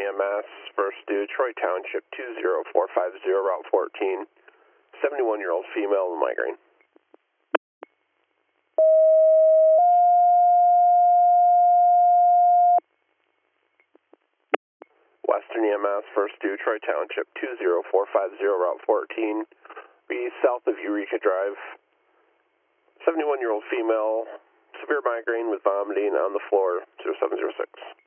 EMS, first due, Troy Township, 20450, Route 14, 71-year-old female with migraine. Western EMS, first due, Troy Township, 20450, Route 14, be south of Eureka Drive, 71-year-old female, severe migraine with vomiting on the floor, 0706.